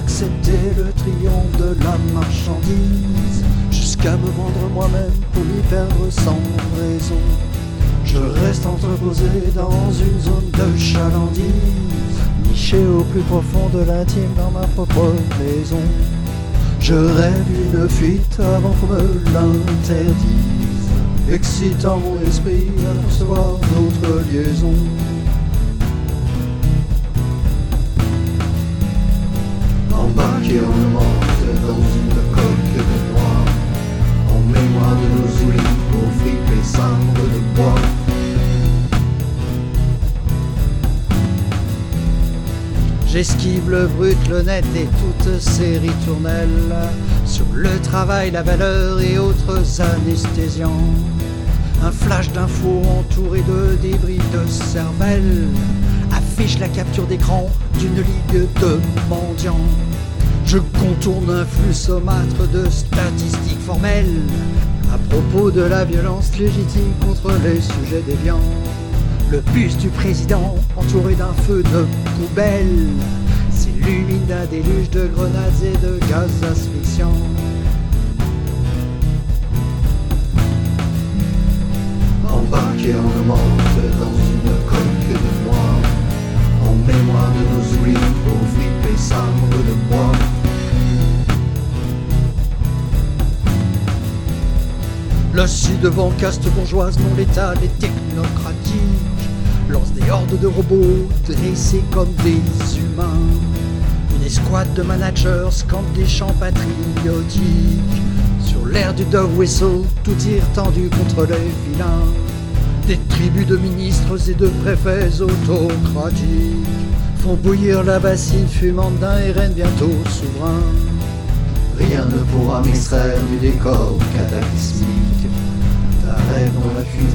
J'acceptais le triomphe de la marchandise, jusqu'à me vendre moi-même pour m'y perdre sans raison. Je reste entreposé dans une zone de chalandise, niché au plus profond de l'intime dans ma propre maison. Je rêve une fuite avant qu'on me l'interdise, excitant mon esprit à concevoir d'autres liaisons. Embarqué en amante dans une coque de noix, en mémoire de nos ouïes aux fripes et cendres de bois. J'esquive le brut, le net et toutes ces ritournelles, sur le travail, la valeur et autres anesthésiants. Un flash d'infos entouré de débris de cervelle affiche la capture d'écran d'une ligue de mendiants. Je contourne un flux saumâtre de statistiques formelles à propos de la violence légitime contre les sujets déviants. Le bus du président, entouré d'un feu de poubelle, s'illumine d'un déluge de grenades et de gaz asphyxiants. Embarqué en amante dans une coque de noix, en mémoire de nos ouïes aux fripes et cendres de bois. Le ci-devant caste bourgeoise non létale et technocratique lance des hordes de robots dressés comme des humains. Une escouade de managers scande des chants patriotiques sur l'air du dog whistle, tout tir tendu contre les vilains. Des tribus de ministres et de préfets autocratiques font bouillir la bassine fumante d'un RN bientôt souverain. Rien ne pourra m'extraire du décor cataclysmique d'un rêve dans la cuisine